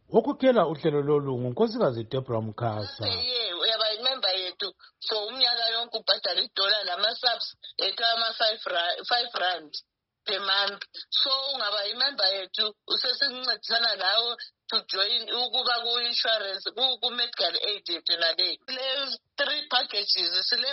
Okukela uhlelo lolu ngunkosikazi Deborah Mkhasa. Uyaba-remember yethu for umnyaka yonke ubhadala $1 nama-subs ethu ama-5 rand per month. So ungaba-remember yethu usesincedisana lawo to join ukuba ku-insurance ku-medical aid yethu nale. Sile 3 packages, sile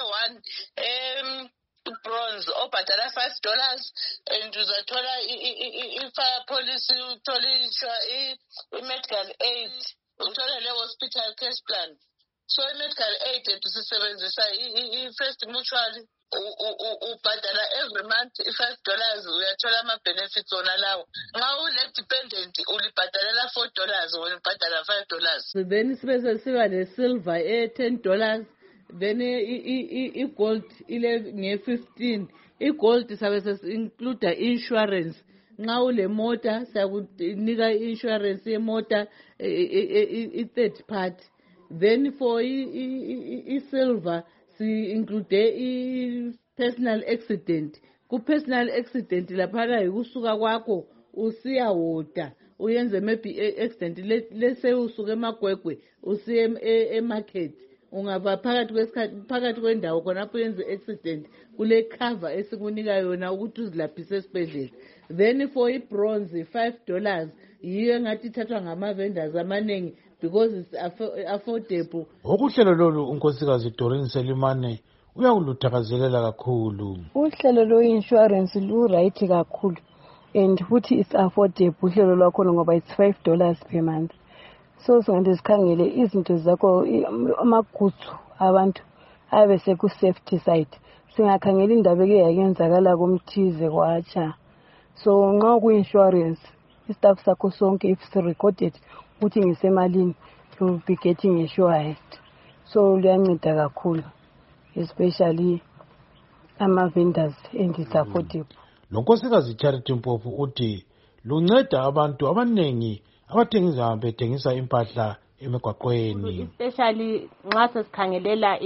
1 bronze obhadala $5 and uzathola i-fire policy, uthole i-medical aid, uthole le-hospital cash plan. So i-medical aid yethu sisebenzisa i-first mutual, ubhadala every month $5, uyathola ama-benefits ona lawo. Nxa ule-dependent ulibhadalela $4 wena ubhadala $5. Then siba le-silver $10. Then i-gold ile nge-15. I-gold sabe sesi-include insurance. Nxa ule mota siyakunika i-insurance yemota i-third party. Then for i-silver si-include i-personal accident. Ku-personal accident laphana yikusuka kwakho usiya woda uyenze maybe accident lese usuke emagwegwe usiye emarket. Ungaba phakathi kwendawo khonapho yenze accident kule cover esikunika yona ukuthi uzilaphise esibhedlela. Then for i-bronze $5 yiyo engathi ithathwa ngama-vendors amanengi because it's affordable. Okuhlelo lolu unkosikazi Doreen Selimane uyakuluthakazelela kakhulu. Uhlelo lwe-insurance lu-right kakhulu and futhi it's affordable uhlelo lwakhona ngoba it's $5 per month. So singathi sikhangele izinto zakho amagutsu abantu abe seku-safety side. Singakhangela indaba eke yakenzakala kumthize kwatsha. So nxa ku-insurance istaff sakho sonke if recorded ukuthi ngisemalini you'll be getting insured. So luyanceda kakhulu especially ama-vendors and it's affordable. Lo nkosikazi Charity Mpofu uthi lunceda abantu abanengi abathengisa bethengisa impahla emigwaqweni, especially nxa sesikhangelela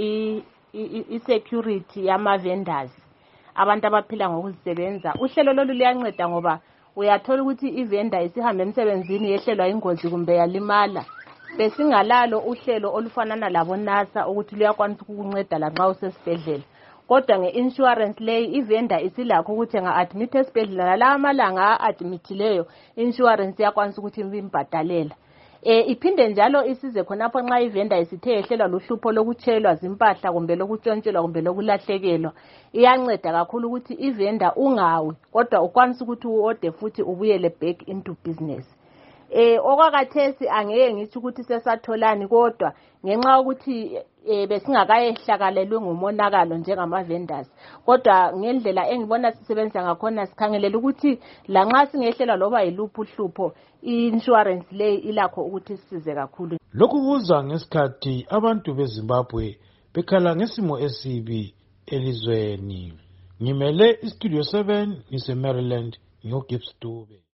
i-security yama-vendors, abantu abaphila ngokuzisebenza. Uhlelo lolu luyanceda ngoba uyathola ukuthi i-vendor isihambe emsebenzini yehlelwa ingozi kumbe yalimala. Besingalalo uhlelo olufanana labo-NASA ukuthi luyakwanisa ukukunceda lanxa usesibhedlela. Kodwa nge-insurance leyi i-vendor isilakho ukuthi enga-admit esibhedlela nalawa amalanga a-admithileyo insurance iyakwanisa ukuthi imbhadalela. Iphinde njalo isize khonapho nxa i-vendor isithe yehlelwa luhlupho lokutshelwa zimpahla kumbe lokuntshontshelwa kumbe lokulahlekelwa. Iyanceda kakhulu ukuthi i-vendor ungawi kodwa ukwanisa ukuthi uode futhi ubuyele back into business. Okwakathesi angeke ngithi ukuthi sesatholani kodwa ngenxa ukuthi besingakayehlakalelwe ngumonakalo njengama-vendors. Kodwa ngendlela engibona sisebenza ngakhona sikhangelela ukuthi lanxa singehlelwa loba yiluphi uhlupho i-insurance leyi ilakho ukuthi sisize kakhulu. Lokhu kuza ngesikhathi abantu beZimbabwe bekhala ngesimo esibi elizweni. Ngimele iStudio 7 ngise Maryland, ngiyoGibbs Dube.